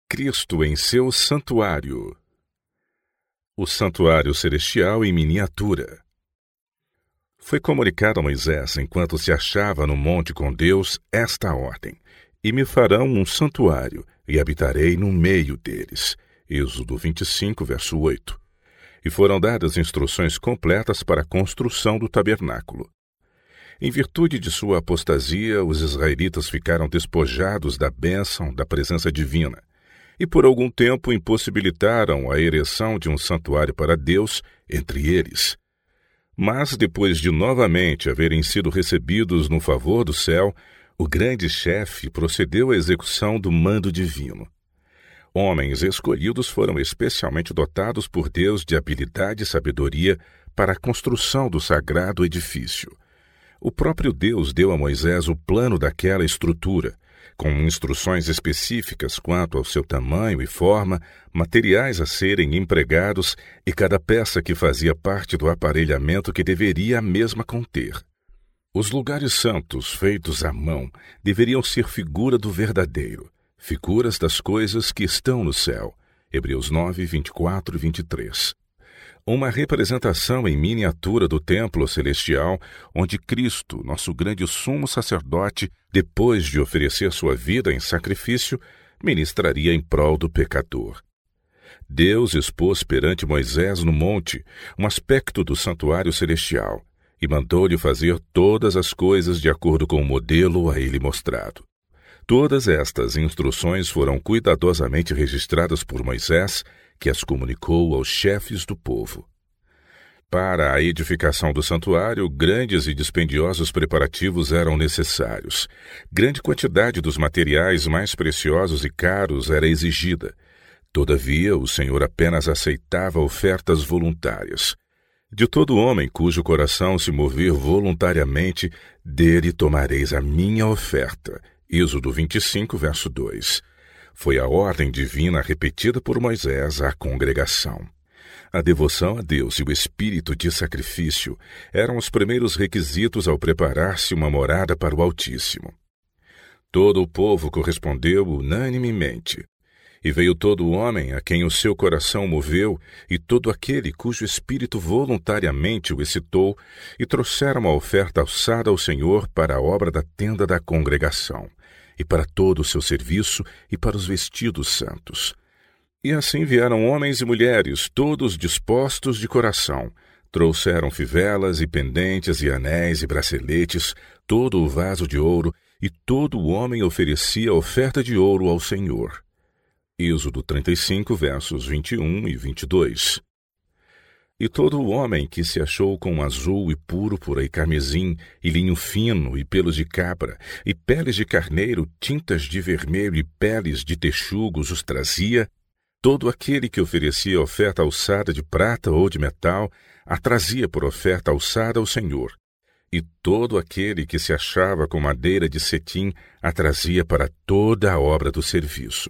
Cristo em seu santuário. O santuário celestial em miniatura. Foi comunicado a Moisés, enquanto se achava no monte com Deus, esta ordem: E me farão um santuário, e habitarei no meio deles. Êxodo 25, verso 8. E foram dadas instruções completas para a construção do tabernáculo. Em virtude de sua apostasia, os israelitas ficaram despojados da bênção da presença divina, e por algum tempo impossibilitaram a ereção de um santuário para Deus entre eles. Mas, depois de novamente haverem sido recebidos no favor do céu, o grande chefe procedeu à execução do mando divino. Homens escolhidos foram especialmente dotados por Deus de habilidade e sabedoria para a construção do sagrado edifício. O próprio Deus deu a Moisés o plano daquela estrutura, com instruções específicas quanto ao seu tamanho e forma, materiais a serem empregados e cada peça que fazia parte do aparelhamento que deveria a mesma conter. Os lugares santos feitos à mão deveriam ser figura do verdadeiro, figuras das coisas que estão no céu. Hebreus 9, 24 e 23. Uma representação em miniatura do templo celestial, onde Cristo, nosso grande sumo sacerdote, depois de oferecer sua vida em sacrifício, ministraria em prol do pecador. Deus expôs perante Moisés no monte um aspecto do santuário celestial e mandou-lhe fazer todas as coisas de acordo com o modelo a ele mostrado. Todas estas instruções foram cuidadosamente registradas por Moisés, que as comunicou aos chefes do povo. Para a edificação do santuário, grandes e dispendiosos preparativos eram necessários. Grande quantidade dos materiais mais preciosos e caros era exigida. Todavia, o Senhor apenas aceitava ofertas voluntárias. De todo homem cujo coração se mover voluntariamente, dele tomareis a minha oferta. Êxodo 25, verso 2. Foi a ordem divina repetida por Moisés à congregação. A devoção a Deus e o espírito de sacrifício eram os primeiros requisitos ao preparar-se uma morada para o Altíssimo. Todo o povo correspondeu unanimemente. E veio todo homem a quem o seu coração moveu, e todo aquele cujo espírito voluntariamente o excitou, e trouxeram a oferta alçada ao Senhor para a obra da tenda da congregação, e para todo o seu serviço, e para os vestidos santos. E assim vieram homens e mulheres, todos dispostos de coração. Trouxeram fivelas e pendentes e anéis e braceletes, todo o vaso de ouro, e todo o homem oferecia oferta de ouro ao Senhor. Êxodo 35, versos 21 e 22. E todo o homem que se achou com azul e púrpura e carmesim, e linho fino, e pelos de cabra, e peles de carneiro, tintas de vermelho e peles de texugos os trazia. Todo aquele que oferecia oferta alçada de prata ou de metal, a trazia por oferta alçada ao Senhor. E todo aquele que se achava com madeira de cetim, a trazia para toda a obra do serviço.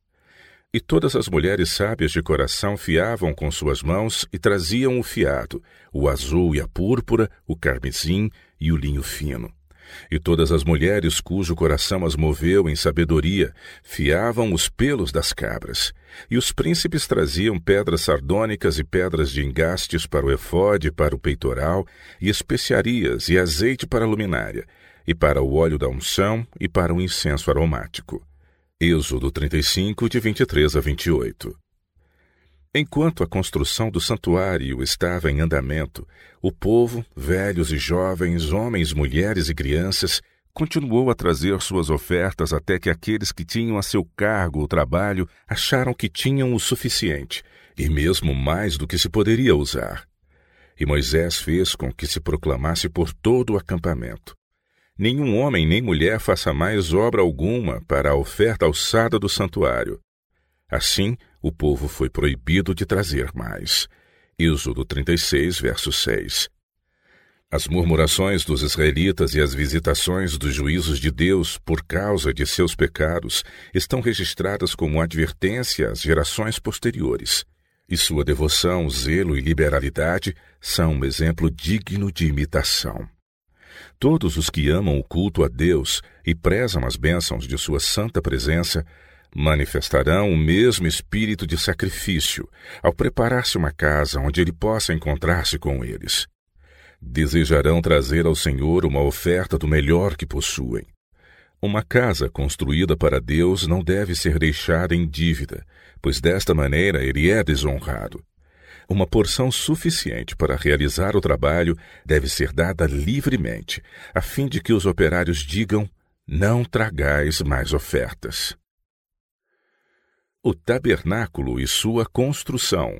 E todas as mulheres sábias de coração fiavam com suas mãos e traziam o fiado, o azul e a púrpura, o carmesim e o linho fino. E todas as mulheres cujo coração as moveu em sabedoria, fiavam os pelos das cabras. E os príncipes traziam pedras sardônicas e pedras de engastes para o efode e para o peitoral, e especiarias e azeite para a luminária, e para o óleo da unção e para o incenso aromático. Êxodo 35, de 23 a 28. Enquanto a construção do santuário estava em andamento, o povo, velhos e jovens, homens, mulheres e crianças, continuou a trazer suas ofertas até que aqueles que tinham a seu cargo o trabalho acharam que tinham o suficiente, e mesmo mais do que se poderia usar. E Moisés fez com que se proclamasse por todo o acampamento: Nenhum homem nem mulher faça mais obra alguma para a oferta alçada do santuário. Assim, o povo foi proibido de trazer mais. Êxodo 36, verso 6. As murmurações dos israelitas e as visitações dos juízos de Deus por causa de seus pecados estão registradas como advertência às gerações posteriores. E sua devoção, zelo e liberalidade são um exemplo digno de imitação. Todos os que amam o culto a Deus e prezam as bênçãos de sua santa presença Manifestarão o mesmo espírito de sacrifício ao preparar-se uma casa onde ele possa encontrar-se com eles. Desejarão trazer ao Senhor uma oferta do melhor que possuem. Uma casa construída para Deus não deve ser deixada em dívida, pois desta maneira ele é desonrado. Uma porção suficiente para realizar o trabalho deve ser dada livremente, a fim de que os operários digam: não tragais mais ofertas. O tabernáculo e sua construção.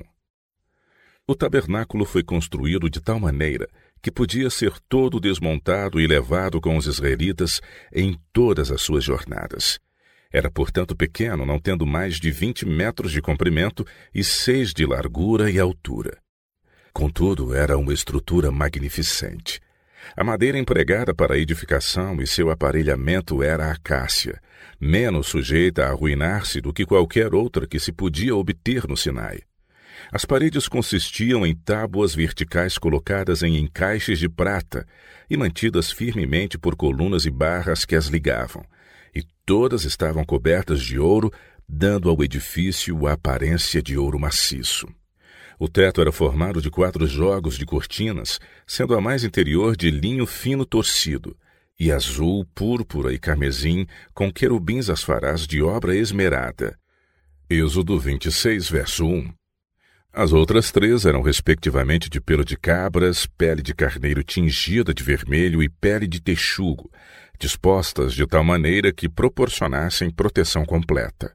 O tabernáculo foi construído de tal maneira que podia ser todo desmontado e levado com os israelitas em todas as suas jornadas. Era, portanto, pequeno, não tendo mais de 20 metros de comprimento e 6 de largura e altura. Contudo, era uma estrutura magnificente. A madeira empregada para a edificação e seu aparelhamento era a acácia, menos sujeita a arruinar-se do que qualquer outra que se podia obter no Sinai. As paredes consistiam em tábuas verticais colocadas em encaixes de prata e mantidas firmemente por colunas e barras que as ligavam, e todas estavam cobertas de ouro, dando ao edifício a aparência de ouro maciço. O teto era formado de 4 jogos de cortinas, sendo a mais interior de linho fino torcido, e azul, púrpura e carmesim, com querubins asfarás de obra esmerada. Êxodo 26, verso 1. As outras 3 eram respectivamente de pelo de cabras, pele de carneiro tingida de vermelho e pele de texugo, dispostas de tal maneira que proporcionassem proteção completa.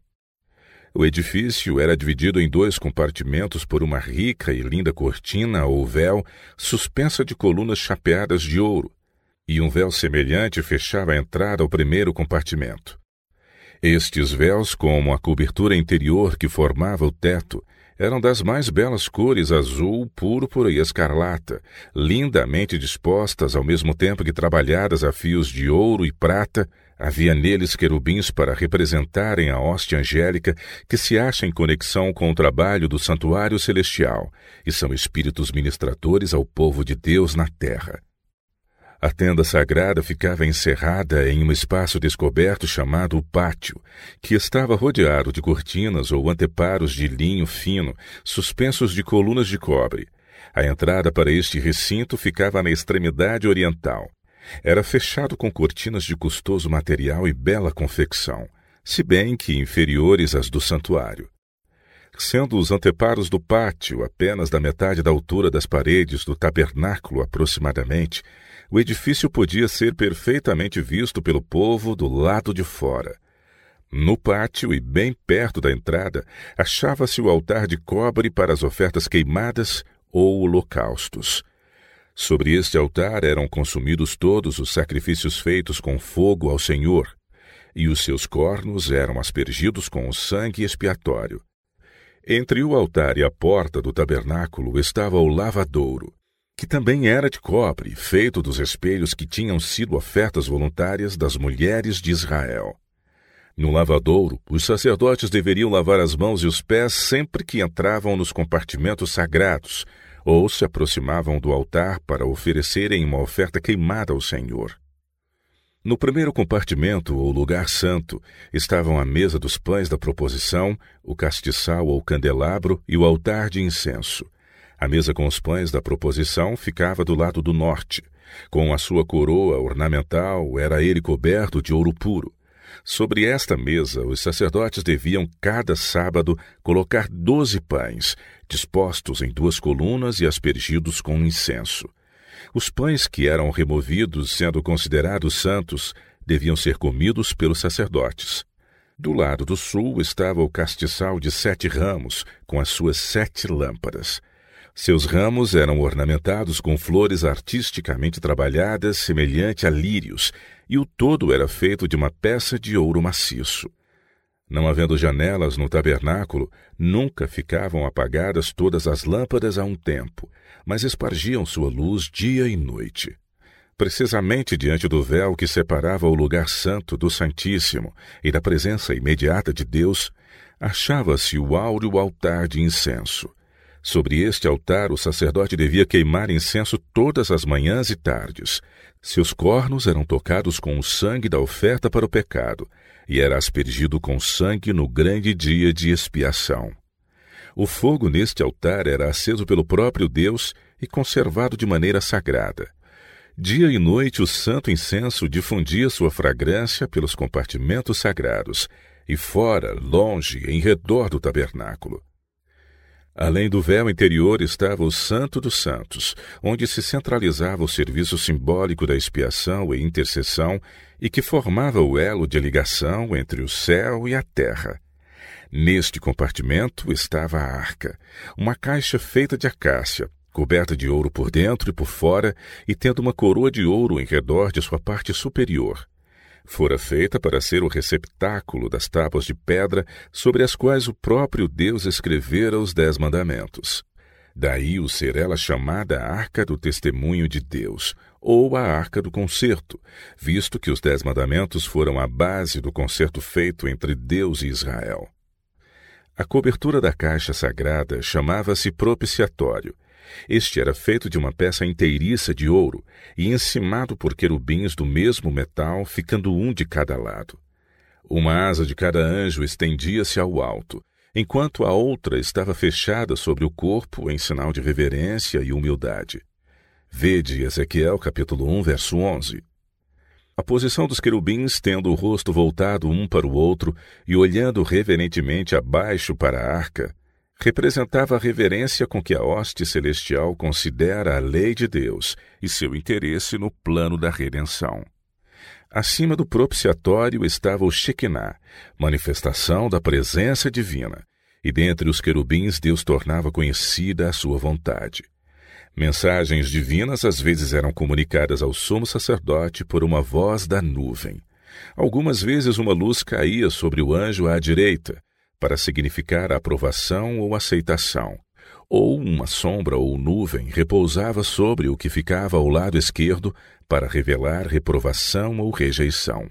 O edifício era dividido em 2 compartimentos por uma rica e linda cortina ou véu suspensa de colunas chapeadas de ouro, e um véu semelhante fechava a entrada ao primeiro compartimento. Estes véus, como a cobertura interior que formava o teto, eram das mais belas cores azul, púrpura e escarlata, lindamente dispostas ao mesmo tempo que trabalhadas a fios de ouro e prata. Havia neles querubins para representarem a hóstia angélica que se acha em conexão com o trabalho do santuário celestial e são espíritos ministradores ao povo de Deus na terra. A tenda sagrada ficava encerrada em um espaço descoberto chamado o pátio, que estava rodeado de cortinas ou anteparos de linho fino, suspensos de colunas de cobre. A entrada para este recinto ficava na extremidade oriental. Era fechado com cortinas de custoso material e bela confecção, se bem que inferiores às do santuário. Sendo os anteparos do pátio apenas da metade da altura das paredes do tabernáculo aproximadamente, o edifício podia ser perfeitamente visto pelo povo do lado de fora. No pátio e bem perto da entrada, achava-se o altar de cobre para as ofertas queimadas ou holocaustos. Sobre este altar eram consumidos todos os sacrifícios feitos com fogo ao Senhor, e os seus cornos eram aspergidos com o sangue expiatório. Entre o altar e a porta do tabernáculo estava o lavadouro, que também era de cobre, feito dos espelhos que tinham sido ofertas voluntárias das mulheres de Israel. No lavadouro, os sacerdotes deveriam lavar as mãos e os pés sempre que entravam nos compartimentos sagrados ou se aproximavam do altar para oferecerem uma oferta queimada ao Senhor. No primeiro compartimento, ou lugar santo, estavam a mesa dos pães da proposição, o castiçal ou candelabro e o altar de incenso. A mesa com os pães da proposição ficava do lado do norte. Com a sua coroa ornamental, era ele coberto de ouro puro. Sobre esta mesa, os sacerdotes deviam, cada sábado, colocar 12 pães, dispostos em 2 colunas e aspergidos com incenso. Os pães que eram removidos, sendo considerados santos, deviam ser comidos pelos sacerdotes. Do lado do sul estava o castiçal de 7 ramos, com as suas 7 lâmpadas. Seus ramos eram ornamentados com flores artisticamente trabalhadas, semelhante a lírios, e o todo era feito de uma peça de ouro maciço. Não havendo janelas no tabernáculo, nunca ficavam apagadas todas as lâmpadas a um tempo, mas espargiam sua luz dia e noite. Precisamente diante do véu que separava o lugar santo do Santíssimo e da presença imediata de Deus, achava-se o áureo altar de incenso. Sobre este altar, o sacerdote devia queimar incenso todas as manhãs e tardes. Seus cornos eram tocados com o sangue da oferta para o pecado, e era aspergido com sangue no grande dia de expiação. O fogo neste altar era aceso pelo próprio Deus e conservado de maneira sagrada. Dia e noite o santo incenso difundia sua fragrância pelos compartimentos sagrados, e fora, longe, em redor do tabernáculo. Além do véu interior estava o Santo dos Santos, onde se centralizava o serviço simbólico da expiação e intercessão e que formava o elo de ligação entre o céu e a terra. Neste compartimento estava a arca, uma caixa feita de acácia, coberta de ouro por dentro e por fora e tendo uma coroa de ouro em redor de sua parte superior. Fora feita para ser o receptáculo das tábuas de pedra sobre as quais o próprio Deus escrevera os 10 mandamentos. Daí o ser ela chamada Arca do Testemunho de Deus, ou a Arca do Concerto, visto que os 10 mandamentos foram a base do concerto feito entre Deus e Israel. A cobertura da caixa sagrada chamava-se propiciatório. Este era feito de uma peça inteiriça de ouro e encimado por querubins do mesmo metal, ficando um de cada lado. Uma asa de cada anjo estendia-se ao alto, enquanto a outra estava fechada sobre o corpo em sinal de reverência e humildade. Vede Ezequiel capítulo 1, verso 11. A posição dos querubins, tendo o rosto voltado um para o outro e olhando reverentemente abaixo para a arca, representava a reverência com que a hoste celestial considera a lei de Deus e seu interesse no plano da redenção. Acima do propiciatório estava o Shekinah, manifestação da presença divina, e dentre os querubins Deus tornava conhecida a sua vontade. Mensagens divinas às vezes eram comunicadas ao sumo sacerdote por uma voz da nuvem. Algumas vezes uma luz caía sobre o anjo à direita, para significar a aprovação ou aceitação, ou uma sombra ou nuvem repousava sobre o que ficava ao lado esquerdo para revelar reprovação ou rejeição.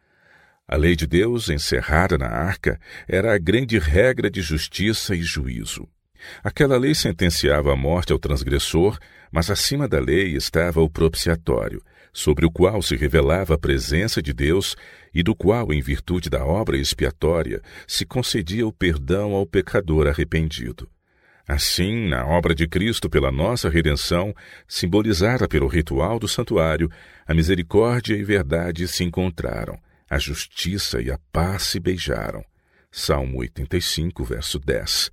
A lei de Deus, encerrada na arca, era a grande regra de justiça e juízo. Aquela lei sentenciava a morte ao transgressor, mas acima da lei estava o propiciatório, sobre o qual se revelava a presença de Deus e do qual, em virtude da obra expiatória, se concedia o perdão ao pecador arrependido. Assim, na obra de Cristo pela nossa redenção, simbolizada pelo ritual do santuário, a misericórdia e verdade se encontraram, a justiça e a paz se beijaram. Salmo 85, verso 10.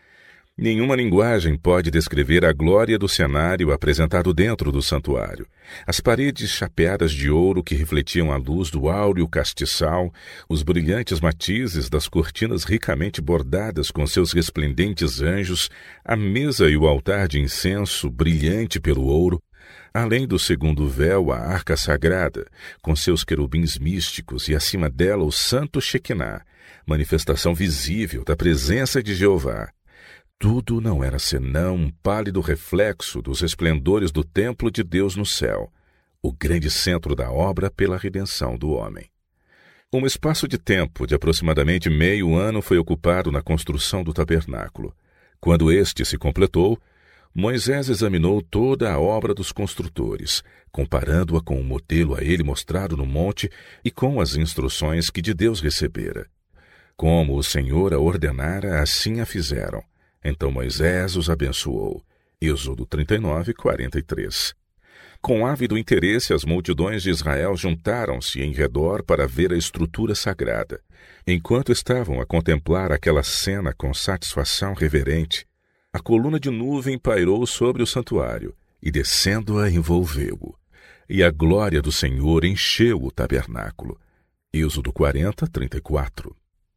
Nenhuma linguagem pode descrever a glória do cenário apresentado dentro do santuário. As paredes chapeadas de ouro que refletiam a luz do áureo castiçal, os brilhantes matizes das cortinas ricamente bordadas com seus resplendentes anjos, a mesa e o altar de incenso brilhante pelo ouro, além do segundo véu, a arca sagrada, com seus querubins místicos e acima dela o santo Shekinah, manifestação visível da presença de Jeová. Tudo não era senão um pálido reflexo dos esplendores do templo de Deus no céu, o grande centro da obra pela redenção do homem. Um espaço de tempo de aproximadamente meio ano foi ocupado na construção do tabernáculo. Quando este se completou, Moisés examinou toda a obra dos construtores, comparando-a com o modelo a ele mostrado no monte e com as instruções que de Deus recebera. Como o Senhor a ordenara, assim a fizeram. Então Moisés os abençoou. Êxodo 39, 43. Com ávido interesse, as multidões de Israel juntaram-se em redor para ver a estrutura sagrada. Enquanto estavam a contemplar aquela cena com satisfação reverente, a coluna de nuvem pairou sobre o santuário e, descendo-a, envolveu-o. E a glória do Senhor encheu o tabernáculo. Êxodo 40, 34.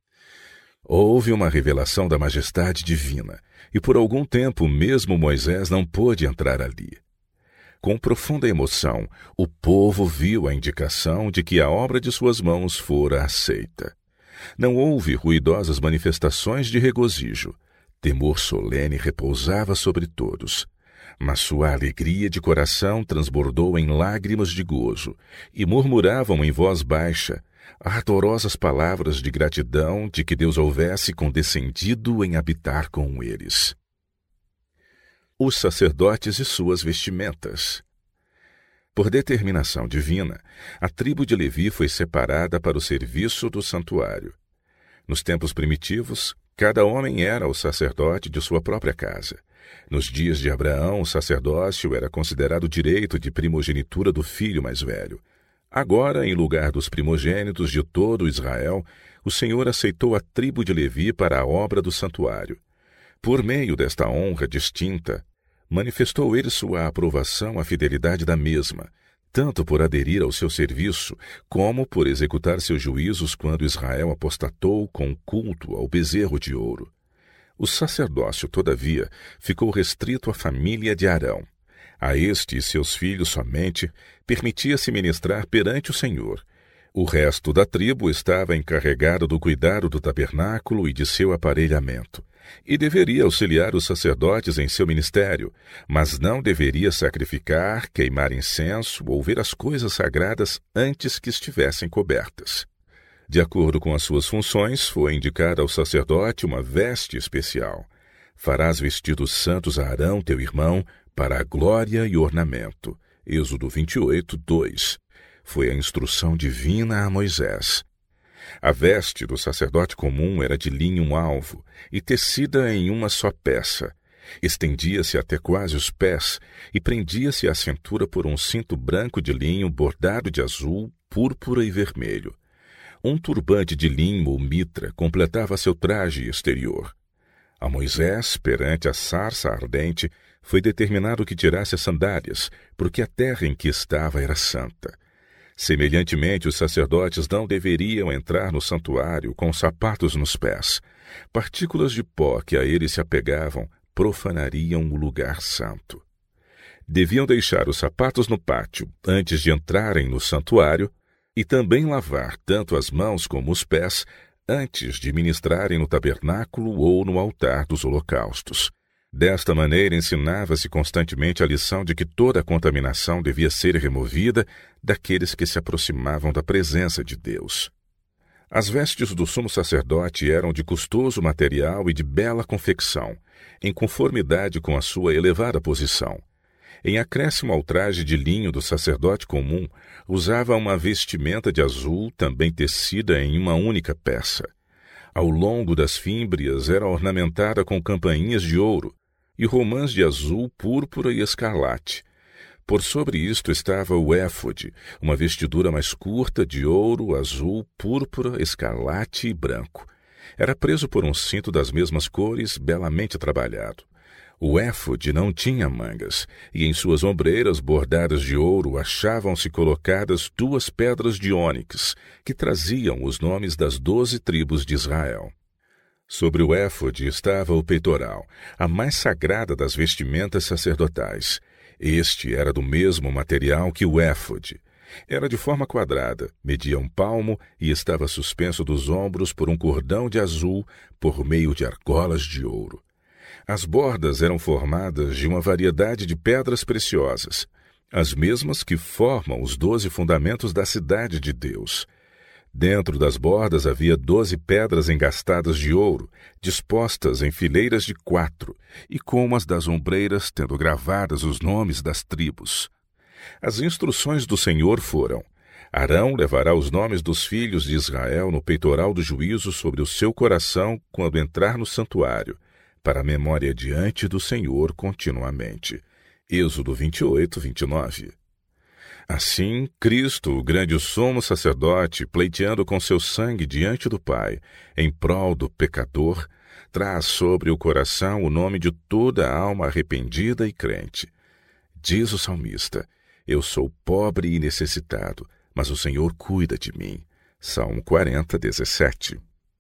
Houve uma revelação da majestade divina, e por algum tempo mesmo Moisés não pôde entrar ali. Com profunda emoção, o povo viu a indicação de que a obra de suas mãos fora aceita. Não houve ruidosas manifestações de regozijo. Temor solene repousava sobre todos. Mas sua alegria de coração transbordou em lágrimas de gozo, e murmuravam em voz baixa ardorosas palavras de gratidão de que Deus houvesse condescendido em habitar com eles. Os sacerdotes e suas vestimentas. Por determinação divina, a tribo de Levi foi separada para o serviço do santuário. Nos tempos primitivos, cada homem era o sacerdote de sua própria casa. Nos dias de Abraão, o sacerdócio era considerado direito de primogenitura do filho mais velho. Agora, em lugar dos primogênitos de todo Israel, o Senhor aceitou a tribo de Levi para a obra do santuário. Por meio desta honra distinta, manifestou ele sua aprovação à fidelidade da mesma, tanto por aderir ao seu serviço, como por executar seus juízos quando Israel apostatou com culto ao bezerro de ouro. O sacerdócio, todavia, ficou restrito à família de Arão. A este e seus filhos somente permitia-se ministrar perante o Senhor. O resto da tribo estava encarregado do cuidado do tabernáculo e de seu aparelhamento, e deveria auxiliar os sacerdotes em seu ministério, mas não deveria sacrificar, queimar incenso ou ver as coisas sagradas antes que estivessem cobertas. De acordo com as suas funções, foi indicada ao sacerdote uma veste especial. Farás vestidos santos a Arão, teu irmão, para a glória e ornamento. Êxodo 28, 2. Foi a instrução divina a Moisés. A veste do sacerdote comum era de linho alvo e tecida em uma só peça. Estendia-se até quase os pés e prendia-se à cintura por um cinto branco de linho bordado de azul, púrpura e vermelho. Um turbante de linho ou mitra completava seu traje exterior. A Moisés, perante a sarça ardente, foi determinado que tirasse as sandálias, porque a terra em que estava era santa. Semelhantemente, os sacerdotes não deveriam entrar no santuário com sapatos nos pés. Partículas de pó que a eles se apegavam profanariam o lugar santo. Deviam deixar os sapatos no pátio antes de entrarem no santuário e também lavar tanto as mãos como os pés antes de ministrarem no tabernáculo ou no altar dos holocaustos. Desta maneira, ensinava-se constantemente a lição de que toda a contaminação devia ser removida daqueles que se aproximavam da presença de Deus. As vestes do sumo sacerdote eram de custoso material e de bela confecção, em conformidade com a sua elevada posição. Em acréscimo ao traje de linho do sacerdote comum, usava uma vestimenta de azul, também tecida em uma única peça. Ao longo das fímbrias era ornamentada com campainhas de ouro e romãs de azul, púrpura e escarlate. Por sobre isto estava o éfode, uma vestidura mais curta de ouro, azul, púrpura, escarlate e branco. Era preso por um cinto das mesmas cores, belamente trabalhado. O éfode não tinha mangas, e em suas ombreiras bordadas de ouro achavam-se colocadas 2 pedras de ônix, que traziam os nomes das 12 tribos de Israel. Sobre o éfode estava o peitoral, a mais sagrada das vestimentas sacerdotais. Este era do mesmo material que o éfode. Era de forma quadrada, media 1 palmo e estava suspenso dos ombros por um cordão de azul por meio de argolas de ouro. As bordas eram formadas de uma variedade de pedras preciosas, as mesmas que formam os 12 fundamentos da cidade de Deus. Dentro das bordas havia 12 pedras engastadas de ouro, dispostas em fileiras de 4, e com as das ombreiras tendo gravadas os nomes das tribos. As instruções do Senhor foram: Arão levará os nomes dos filhos de Israel no peitoral do juízo sobre o seu coração quando entrar no santuário, para a memória diante do Senhor continuamente. Êxodo 28, 29. Assim, Cristo, o grande sumo sacerdote, pleiteando com seu sangue diante do Pai, em prol do pecador, traz sobre o coração o nome de toda a alma arrependida e crente. Diz o salmista: Eu sou pobre e necessitado, mas o Senhor cuida de mim. Salmo 40, 17.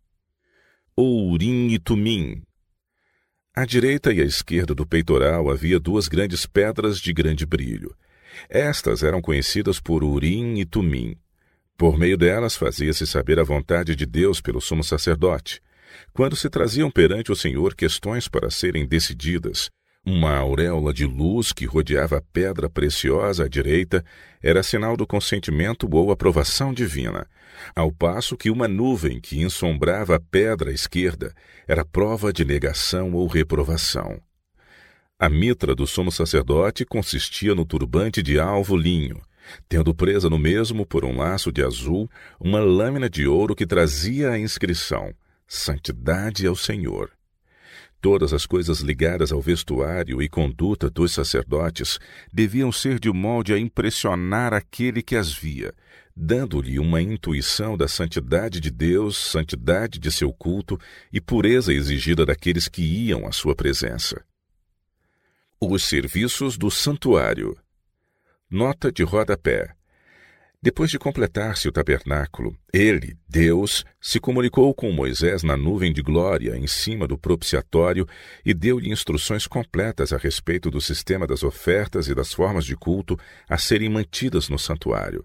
O Urim e Tumim. À direita e à esquerda do peitoral havia 2 grandes pedras de grande brilho. Estas eram conhecidas por Urim e Tumim. Por meio delas fazia-se saber a vontade de Deus pelo sumo sacerdote. Quando se traziam perante o Senhor questões para serem decididas, uma auréola de luz que rodeava a pedra preciosa à direita era sinal do consentimento ou aprovação divina, ao passo que uma nuvem que ensombrava a pedra à esquerda era prova de negação ou reprovação. A mitra do sumo sacerdote consistia no turbante de alvo linho, tendo presa no mesmo, por um laço de azul, uma lâmina de ouro que trazia a inscrição: Santidade ao Senhor. Todas as coisas ligadas ao vestuário e conduta dos sacerdotes deviam ser de molde a impressionar aquele que as via, dando-lhe uma intuição da santidade de Deus, santidade de seu culto e pureza exigida daqueles que iam à sua presença. Os serviços do santuário. Nota de rodapé. Depois de completar-se o tabernáculo, ele, Deus, se comunicou com Moisés na nuvem de glória em cima do propiciatório e deu-lhe instruções completas a respeito do sistema das ofertas e das formas de culto a serem mantidas no santuário.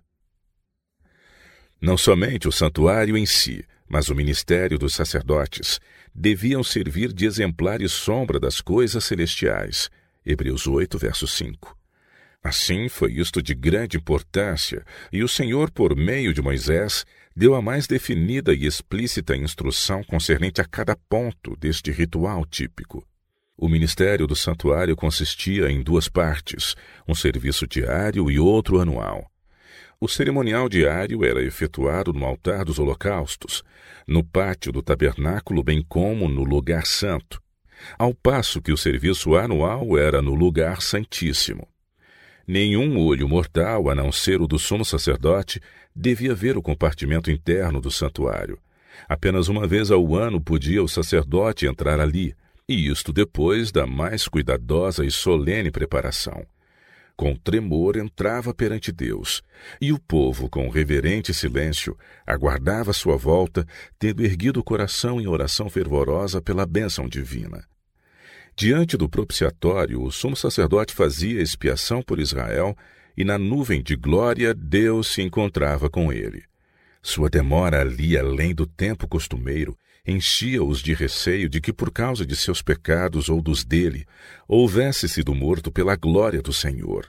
Não somente o santuário em si, mas o ministério dos sacerdotes deviam servir de exemplar e sombra das coisas celestiais. Hebreus 8, verso 5. Assim foi isto de grande importância, e o Senhor, por meio de Moisés, deu a mais definida e explícita instrução concernente a cada ponto deste ritual típico. O ministério do santuário consistia em duas partes, um serviço diário e outro anual. O cerimonial diário era efetuado no altar dos holocaustos, no pátio do tabernáculo, bem como no lugar santo, ao passo que o serviço anual era no lugar santíssimo. Nenhum olho mortal, a não ser o do sumo sacerdote, devia ver o compartimento interno do santuário. Apenas uma vez ao ano podia o sacerdote entrar ali, e isto depois da mais cuidadosa e solene preparação. Com tremor entrava perante Deus, e o povo, com reverente silêncio, aguardava sua volta, tendo erguido o coração em oração fervorosa pela bênção divina. Diante do propiciatório, o sumo sacerdote fazia expiação por Israel, e na nuvem de glória Deus se encontrava com ele. Sua demora ali, além do tempo costumeiro, enchia-os de receio de que, por causa de seus pecados ou dos dele, houvesse sido morto pela glória do Senhor.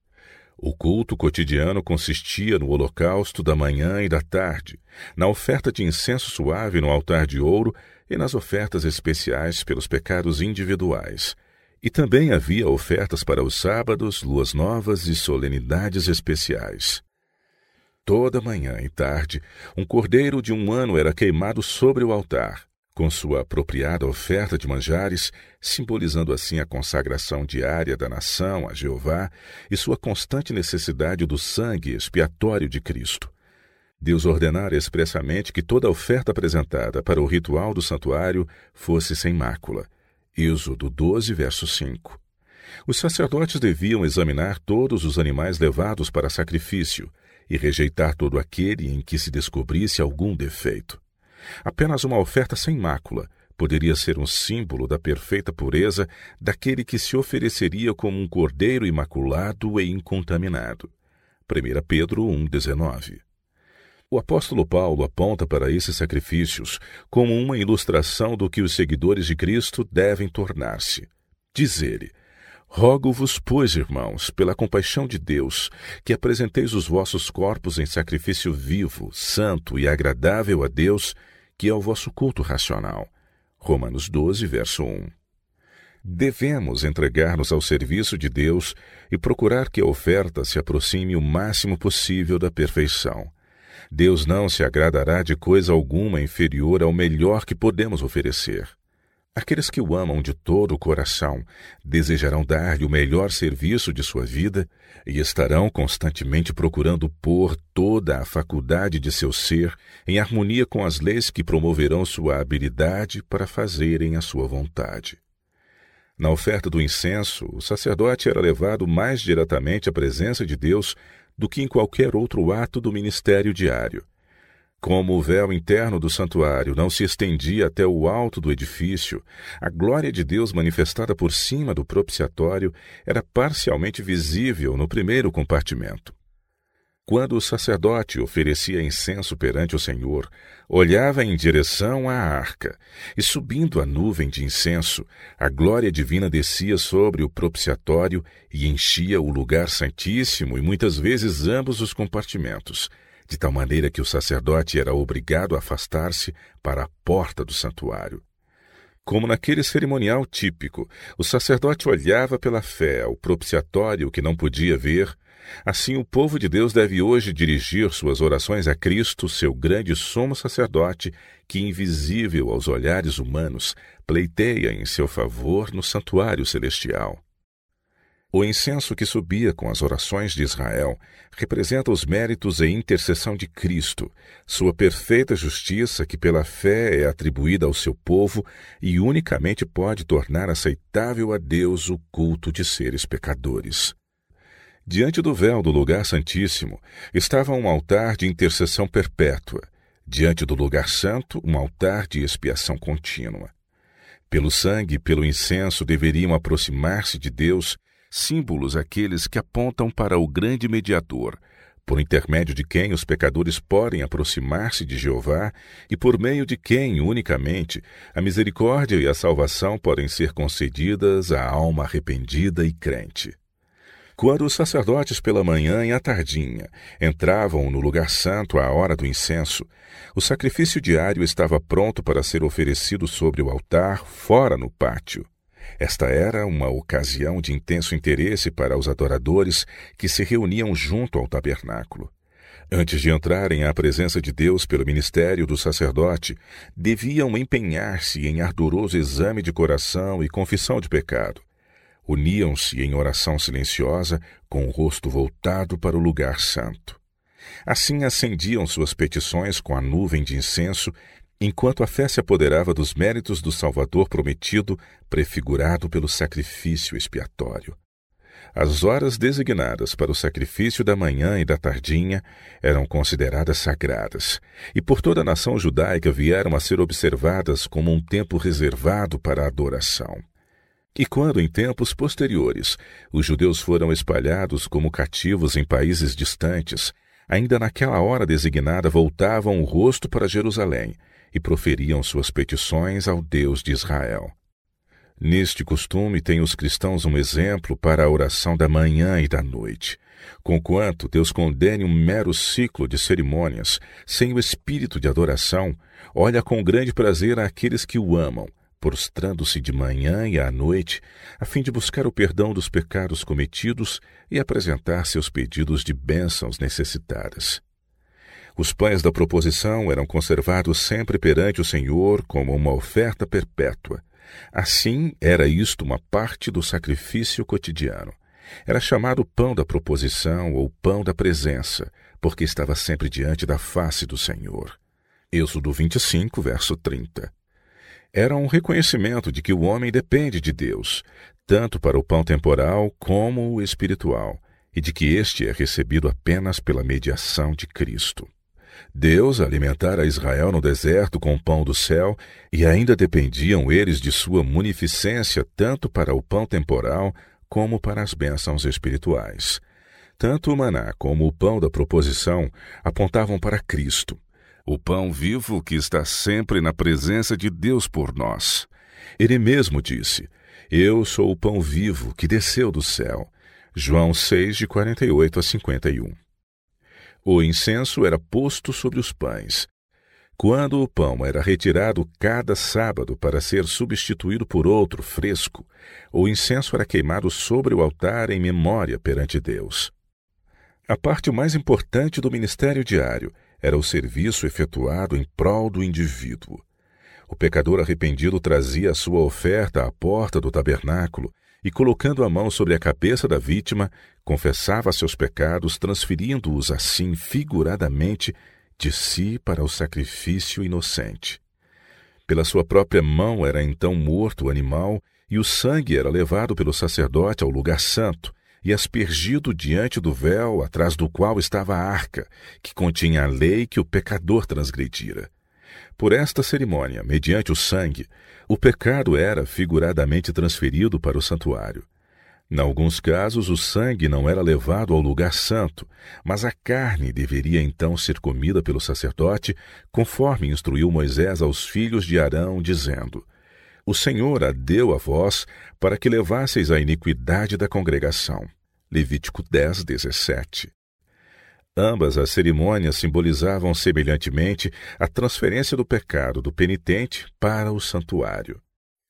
O culto cotidiano consistia no holocausto da manhã e da tarde, na oferta de incenso suave no altar de ouro e nas ofertas especiais pelos pecados individuais. E também havia ofertas para os sábados, luas novas e solenidades especiais. Toda manhã e tarde, um cordeiro de 1 ano era queimado sobre o altar, com sua apropriada oferta de manjares, simbolizando assim a consagração diária da nação a Jeová e sua constante necessidade do sangue expiatório de Cristo. Deus ordenara expressamente que toda oferta apresentada para o ritual do santuário fosse sem mácula. Êxodo 12, verso 5. Os sacerdotes deviam examinar todos os animais levados para sacrifício e rejeitar todo aquele em que se descobrisse algum defeito. Apenas uma oferta sem mácula poderia ser um símbolo da perfeita pureza daquele que se ofereceria como um cordeiro imaculado e incontaminado. 1 Pedro 1,19. O apóstolo Paulo aponta para esses sacrifícios como uma ilustração do que os seguidores de Cristo devem tornar-se. Diz ele: Rogo-vos, pois, irmãos, pela compaixão de Deus, que apresenteis os vossos corpos em sacrifício vivo, santo e agradável a Deus, que é o vosso culto racional. Romanos 12, verso 1. Devemos entregar-nos ao serviço de Deus e procurar que a oferta se aproxime o máximo possível da perfeição. Deus não se agradará de coisa alguma inferior ao melhor que podemos oferecer. Aqueles que o amam de todo o coração desejarão dar-lhe o melhor serviço de sua vida e estarão constantemente procurando pôr toda a faculdade de seu ser em harmonia com as leis que promoverão sua habilidade para fazerem a sua vontade. Na oferta do incenso, o sacerdote era levado mais diretamente à presença de Deus do que em qualquer outro ato do ministério diário. Como o véu interno do santuário não se estendia até o alto do edifício, a glória de Deus manifestada por cima do propiciatório era parcialmente visível no primeiro compartimento. Quando o sacerdote oferecia incenso perante o Senhor, olhava em direção à arca, e subindo a nuvem de incenso, a glória divina descia sobre o propiciatório e enchia o lugar santíssimo e muitas vezes ambos os compartimentos, de tal maneira que o sacerdote era obrigado a afastar-se para a porta do santuário. Como naquele cerimonial típico, o sacerdote olhava pela fé ao propiciatório que não podia ver, assim o povo de Deus deve hoje dirigir suas orações a Cristo, seu grande sumo sacerdote, que, invisível aos olhares humanos, pleiteia em seu favor no santuário celestial. O incenso que subia com as orações de Israel representa os méritos e intercessão de Cristo, sua perfeita justiça que pela fé é atribuída ao seu povo e unicamente pode tornar aceitável a Deus o culto de seres pecadores. Diante do véu do lugar santíssimo estava um altar de intercessão perpétua, diante do lugar santo um altar de expiação contínua. Pelo sangue e pelo incenso deveriam aproximar-se de Deus símbolos aqueles que apontam para o grande mediador, por intermédio de quem os pecadores podem aproximar-se de Jeová e por meio de quem, unicamente, a misericórdia e a salvação podem ser concedidas à alma arrependida e crente. Quando os sacerdotes pela manhã e à tardinha entravam no lugar santo à hora do incenso, o sacrifício diário estava pronto para ser oferecido sobre o altar, fora no pátio. Esta era uma ocasião de intenso interesse para os adoradores que se reuniam junto ao tabernáculo. Antes de entrarem à presença de Deus pelo ministério do sacerdote, deviam empenhar-se em ardoroso exame de coração e confissão de pecado. Uniam-se em oração silenciosa, com o rosto voltado para o lugar santo. Assim acendiam suas petições com a nuvem de incenso, enquanto a fé se apoderava dos méritos do Salvador prometido, prefigurado pelo sacrifício expiatório. As horas designadas para o sacrifício da manhã e da tardinha eram consideradas sagradas, e por toda a nação judaica vieram a ser observadas como um tempo reservado para a adoração. E quando, em tempos posteriores, os judeus foram espalhados como cativos em países distantes, ainda naquela hora designada voltavam o rosto para Jerusalém e proferiam suas petições ao Deus de Israel. Neste costume têm os cristãos um exemplo para a oração da manhã e da noite, conquanto Deus condene um mero ciclo de cerimônias, sem o espírito de adoração, olha com grande prazer àqueles que o amam, prostrando-se de manhã e à noite, a fim de buscar o perdão dos pecados cometidos e apresentar seus pedidos de bênçãos necessitadas. Os pães da proposição eram conservados sempre perante o Senhor como uma oferta perpétua. Assim, era isto uma parte do sacrifício cotidiano. Era chamado pão da proposição ou pão da presença, porque estava sempre diante da face do Senhor. Êxodo 25, verso 30. Era um reconhecimento de que o homem depende de Deus, tanto para o pão temporal como o espiritual, e de que este é recebido apenas pela mediação de Cristo. Deus alimentara Israel no deserto com o pão do céu, e ainda dependiam eles de sua munificência tanto para o pão temporal como para as bênçãos espirituais. Tanto o maná como o pão da proposição apontavam para Cristo, o pão vivo que está sempre na presença de Deus por nós. Ele mesmo disse: Eu sou o pão vivo que desceu do céu. João 6, de 48 a 51. O incenso era posto sobre os pães. Quando o pão era retirado cada sábado para ser substituído por outro fresco, o incenso era queimado sobre o altar em memória perante Deus. A parte mais importante do ministério diário era o serviço efetuado em prol do indivíduo. O pecador arrependido trazia a sua oferta à porta do tabernáculo e, colocando a mão sobre a cabeça da vítima, confessava seus pecados, transferindo-os assim figuradamente de si para o sacrifício inocente. Pela sua própria mão era então morto o animal, e o sangue era levado pelo sacerdote ao lugar santo e aspergido diante do véu atrás do qual estava a arca, que continha a lei que o pecador transgredira. Por esta cerimônia, mediante o sangue, o pecado era figuradamente transferido para o santuário. Em alguns casos, o sangue não era levado ao lugar santo, mas a carne deveria então ser comida pelo sacerdote, conforme instruiu Moisés aos filhos de Arão, dizendo: O Senhor a deu a vós para que levasseis a iniquidade da congregação. Levítico 10, 17. Ambas as cerimônias simbolizavam semelhantemente a transferência do pecado do penitente para o santuário.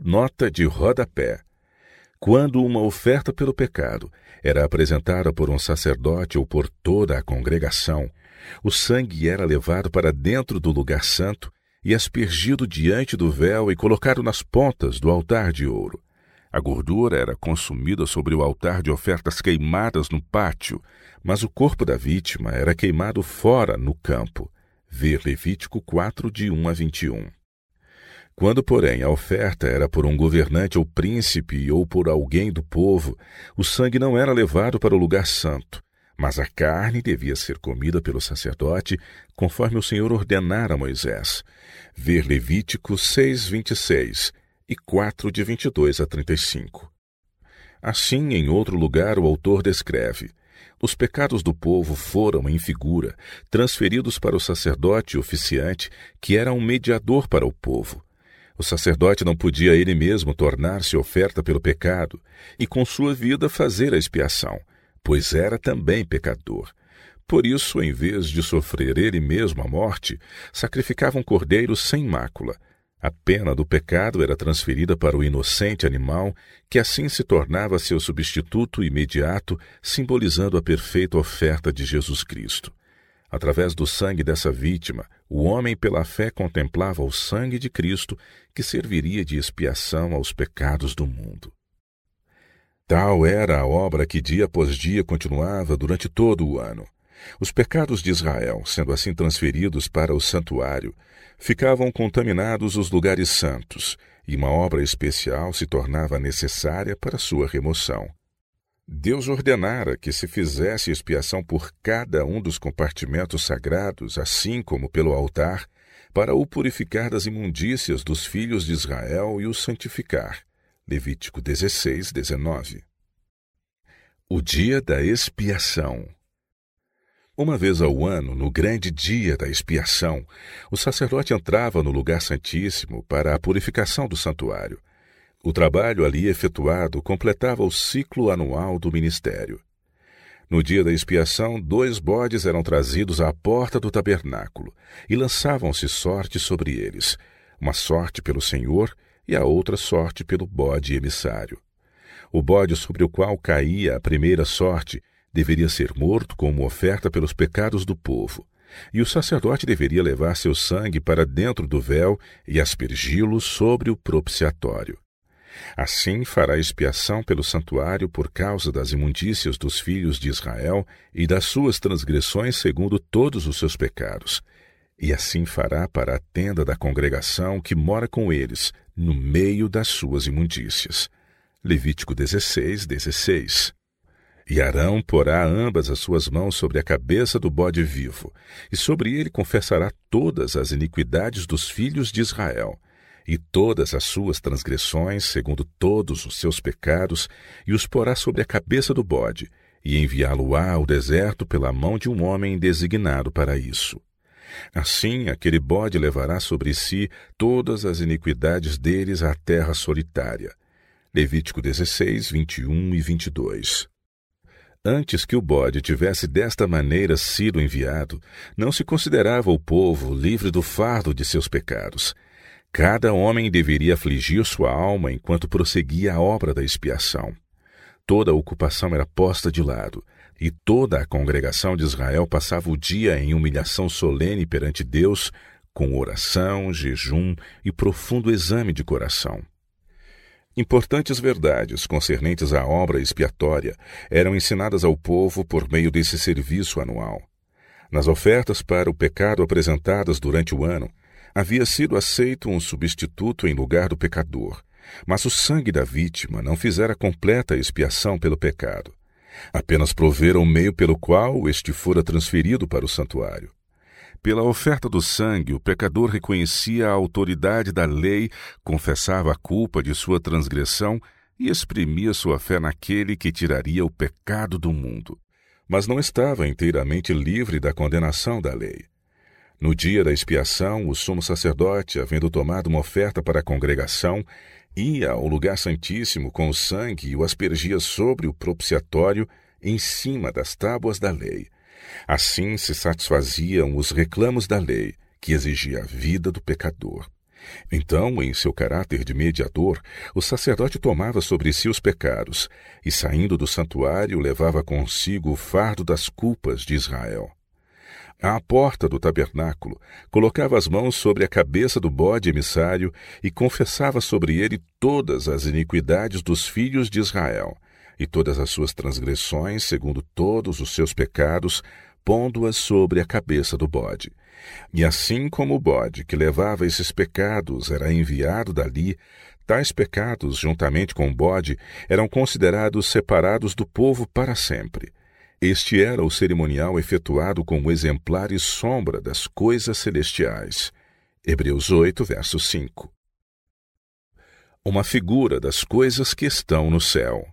Nota de rodapé. Quando uma oferta pelo pecado era apresentada por um sacerdote ou por toda a congregação, o sangue era levado para dentro do lugar santo e aspergido diante do véu e colocado nas pontas do altar de ouro. A gordura era consumida sobre o altar de ofertas queimadas no pátio, mas o corpo da vítima era queimado fora, no campo. Ver Levítico 4, de 1 a 21. Quando, porém, a oferta era por um governante ou príncipe ou por alguém do povo, o sangue não era levado para o lugar santo, mas a carne devia ser comida pelo sacerdote, conforme o Senhor ordenara a Moisés. Ver Levítico 6, 26 e 4, de 22 a 35. Assim, em outro lugar, o autor descreve: os pecados do povo foram, em figura, transferidos para o sacerdote oficiante, que era um mediador para o povo. O sacerdote não podia ele mesmo tornar-se oferta pelo pecado e com sua vida fazer a expiação, pois era também pecador. Por isso, em vez de sofrer ele mesmo a morte, sacrificava um cordeiro sem mácula. A pena do pecado era transferida para o inocente animal, que assim se tornava seu substituto imediato, simbolizando a perfeita oferta de Jesus Cristo. Através do sangue dessa vítima, o homem pela fé contemplava o sangue de Cristo, que serviria de expiação aos pecados do mundo. Tal era a obra que dia após dia continuava durante todo o ano. Os pecados de Israel, sendo assim transferidos para o santuário, ficavam contaminados os lugares santos, e uma obra especial se tornava necessária para sua remoção. Deus ordenara que se fizesse expiação por cada um dos compartimentos sagrados, assim como pelo altar, para o purificar das imundícias dos filhos de Israel e o santificar. Levítico 16, 19. O dia da expiação. Uma vez ao ano, no grande dia da expiação, o sacerdote entrava no lugar santíssimo para a purificação do santuário. O trabalho ali efetuado completava o ciclo anual do ministério. No dia da expiação, 2 bodes eram trazidos à porta do tabernáculo e lançavam-se sortes sobre eles, uma sorte pelo Senhor e a outra sorte pelo bode emissário. O bode sobre o qual caía a primeira sorte deveria ser morto como oferta pelos pecados do povo, e o sacerdote deveria levar seu sangue para dentro do véu e aspergi-lo sobre o propiciatório. Assim fará expiação pelo santuário por causa das imundícias dos filhos de Israel e das suas transgressões segundo todos os seus pecados. E assim fará para a tenda da congregação que mora com eles, no meio das suas imundícias. Levítico 16, 16. E Arão porá ambas as suas mãos sobre a cabeça do bode vivo, e sobre ele confessará todas as iniquidades dos filhos de Israel, e todas as suas transgressões, segundo todos os seus pecados, e os porá sobre a cabeça do bode, e enviá-lo-á ao deserto pela mão de um homem designado para isso. Assim, aquele bode levará sobre si todas as iniquidades deles à terra solitária. Levítico 16, 21 e 22. Antes que o bode tivesse desta maneira sido enviado, não se considerava o povo livre do fardo de seus pecados. Cada homem deveria afligir sua alma enquanto prosseguia a obra da expiação. Toda a ocupação era posta de lado, e toda a congregação de Israel passava o dia em humilhação solene perante Deus, com oração, jejum e profundo exame de coração. Importantes verdades concernentes à obra expiatória eram ensinadas ao povo por meio desse serviço anual. Nas ofertas para o pecado apresentadas durante o ano, havia sido aceito um substituto em lugar do pecador, mas o sangue da vítima não fizera completa expiação pelo pecado. Apenas provera o meio pelo qual este fora transferido para o santuário. Pela oferta do sangue, o pecador reconhecia a autoridade da lei, confessava a culpa de sua transgressão e exprimia sua fé naquele que tiraria o pecado do mundo, mas não estava inteiramente livre da condenação da lei. No dia da expiação, o sumo sacerdote, havendo tomado uma oferta para a congregação, ia ao lugar santíssimo com o sangue e o aspergia sobre o propiciatório em cima das tábuas da lei. Assim se satisfaziam os reclamos da lei, que exigia a vida do pecador. Então, em seu caráter de mediador, o sacerdote tomava sobre si os pecados e, saindo do santuário, levava consigo o fardo das culpas de Israel. À porta do tabernáculo, colocava as mãos sobre a cabeça do bode emissário e confessava sobre ele todas as iniquidades dos filhos de Israel e todas as suas transgressões, segundo todos os seus pecados, pondo-as sobre a cabeça do bode. E assim como o bode que levava esses pecados era enviado dali, tais pecados, juntamente com o bode, eram considerados separados do povo para sempre. Este era o cerimonial efetuado como exemplar e sombra das coisas celestiais. Hebreus 8, verso 5. Uma figura das coisas que estão no céu.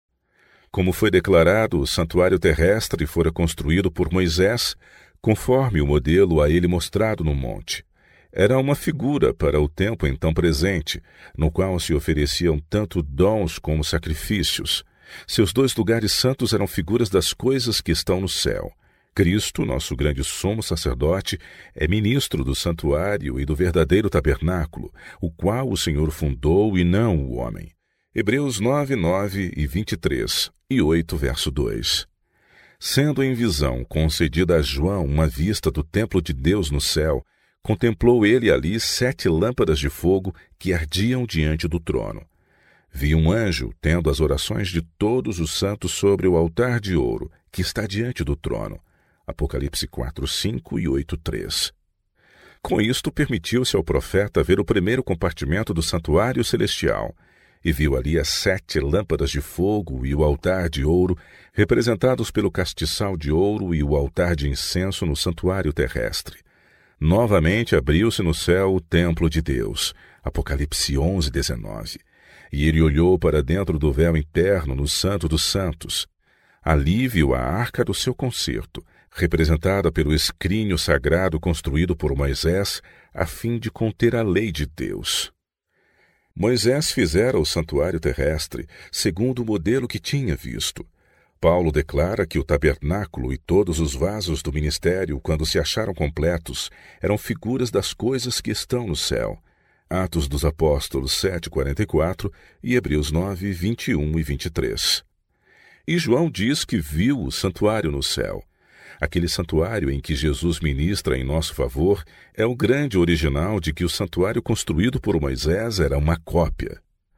Como foi declarado, o santuário terrestre fora construído por Moisés, conforme o modelo a ele mostrado no monte. Era uma figura para o tempo então presente, no qual se ofereciam tanto dons como sacrifícios. Seus 2 lugares santos eram figuras das coisas que estão no céu. Cristo, nosso grande sumo sacerdote, é ministro do santuário e do verdadeiro tabernáculo, o qual o Senhor fundou e não o homem. Hebreus 9, 9 e 23 e 8, verso 2. Sendo em visão concedida a João uma vista do templo de Deus no céu, contemplou ele ali 7 lâmpadas de fogo que ardiam diante do trono. Vi um anjo tendo as orações de todos os santos sobre o altar de ouro que está diante do trono. Apocalipse 4, 5 e 8, 3. Com isto permitiu-se ao profeta ver o primeiro compartimento do santuário celestial, e viu ali as 7 lâmpadas de fogo e o altar de ouro, representados pelo castiçal de ouro e o altar de incenso no santuário terrestre. Novamente abriu-se no céu o templo de Deus. Apocalipse 11, 19. E ele olhou para dentro do véu interno no Santo dos Santos. Ali viu a arca do seu concerto, representada pelo escrínio sagrado construído por Moisés, a fim de conter a lei de Deus. Moisés fizera o santuário terrestre segundo o modelo que tinha visto. Paulo declara que o tabernáculo e todos os vasos do ministério, quando se acharam completos, eram figuras das coisas que estão no céu. Atos dos Apóstolos 7:44 e Hebreus 9, 21 e 23. E João diz que viu o santuário no céu. Aquele santuário em que Jesus ministra em nosso favor é o grande original de que o santuário construído por Moisés era uma cópia.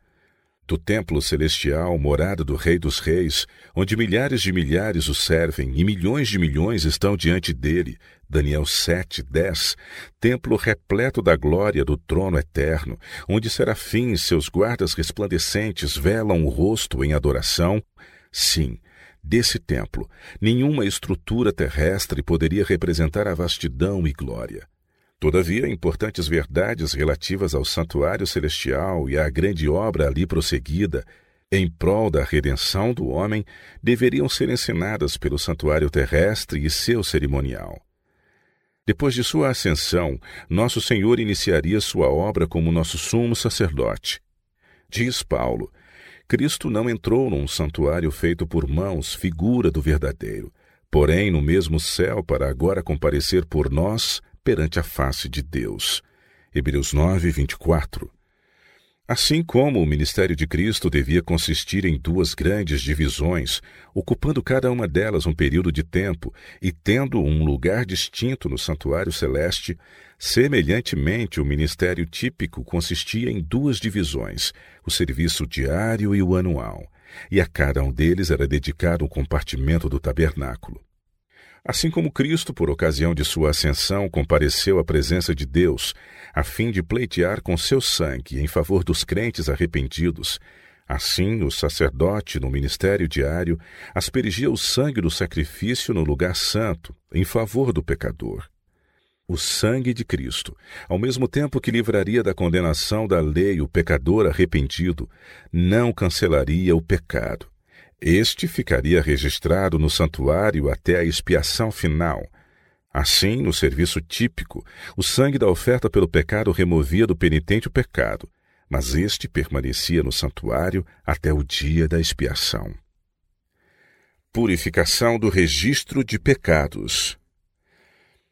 Do templo celestial, morada do Rei dos Reis, onde milhares de milhares o servem e milhões de milhões estão diante dele, Daniel 7, 10, templo repleto da glória do trono eterno, onde serafins, seus guardas resplandecentes, velam o rosto em adoração. Sim, desse templo, nenhuma estrutura terrestre poderia representar a vastidão e glória. Todavia, importantes verdades relativas ao santuário celestial e à grande obra ali prosseguida, em prol da redenção do homem, deveriam ser ensinadas pelo santuário terrestre e seu cerimonial. Depois de sua ascensão, nosso Senhor iniciaria sua obra como nosso sumo sacerdote. Diz Paulo: Cristo não entrou num santuário feito por mãos, figura do verdadeiro, porém no mesmo céu para agora comparecer por nós perante a face de Deus. Hebreus 9, 24. Assim como o ministério de Cristo devia consistir em 2 grandes divisões, ocupando cada uma delas um período de tempo e tendo um lugar distinto no santuário celeste, semelhantemente o ministério típico consistia em 2 divisões, o serviço diário e o anual, e a cada um deles era dedicado um compartimento do tabernáculo. Assim como Cristo, por ocasião de sua ascensão, compareceu à presença de Deus, a fim de pleitear com seu sangue em favor dos crentes arrependidos, assim o sacerdote, no ministério diário, aspergia o sangue do sacrifício no lugar santo, em favor do pecador. O sangue de Cristo, ao mesmo tempo que livraria da condenação da lei o pecador arrependido, não cancelaria o pecado. Este ficaria registrado no santuário até a expiação final. Assim, no serviço típico, o sangue da oferta pelo pecado removia do penitente o pecado, mas este permanecia no santuário até o dia da expiação. Purificação do registro de pecados.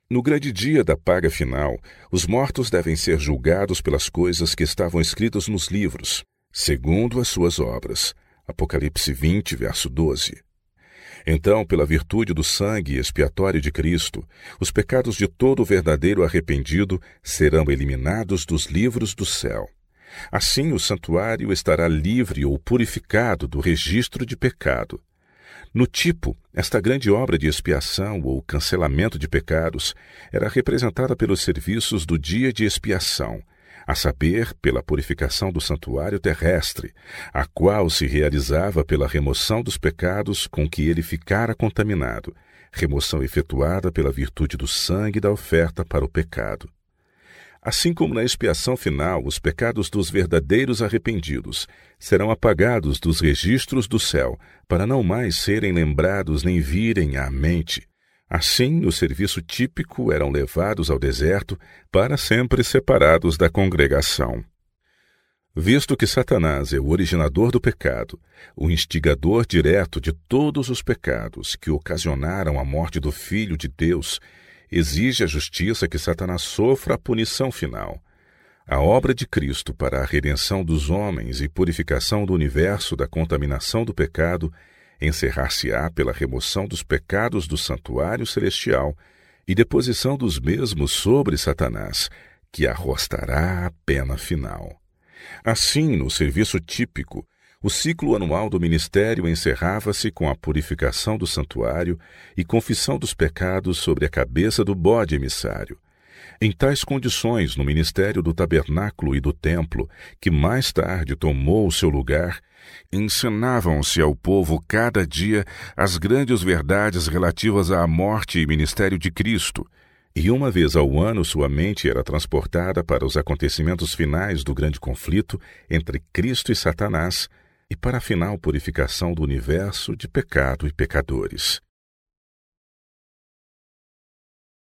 No grande dia da paga final, os mortos devem ser julgados pelas coisas que estavam escritas nos livros, segundo as suas obras. Apocalipse 20, verso 12. Então, pela virtude do sangue expiatório de Cristo, os pecados de todo verdadeiro arrependido serão eliminados dos livros do céu. Assim, o santuário estará livre ou purificado do registro de pecado. No tipo, esta grande obra de expiação ou cancelamento de pecados era representada pelos serviços do dia de expiação, a saber, pela purificação do santuário terrestre, a qual se realizava pela remoção dos pecados com que ele ficara contaminado, remoção efetuada pela virtude do sangue da oferta para o pecado. Assim como na expiação final, os pecados dos verdadeiros arrependidos serão apagados dos registros do céu, para não mais serem lembrados nem virem à mente. Assim, no serviço típico, eram levados ao deserto, para sempre separados da congregação. Visto que Satanás é o originador do pecado, o instigador direto de todos os pecados que ocasionaram a morte do Filho de Deus, exige a justiça que Satanás sofra a punição final. A obra de Cristo para a redenção dos homens e purificação do universo da contaminação do pecado encerrar-se-á pela remoção dos pecados do santuário celestial e deposição dos mesmos sobre Satanás, que arrostará a pena final. Assim, no serviço típico, o ciclo anual do ministério encerrava-se com a purificação do santuário e confissão dos pecados sobre a cabeça do bode emissário. Em tais condições, no ministério do tabernáculo e do templo, que mais tarde tomou o seu lugar, ensinavam-se ao povo cada dia as grandes verdades relativas à morte e ministério de Cristo, e uma vez ao ano sua mente era transportada para os acontecimentos finais do grande conflito entre Cristo e Satanás, e para a final purificação do universo de pecado e pecadores.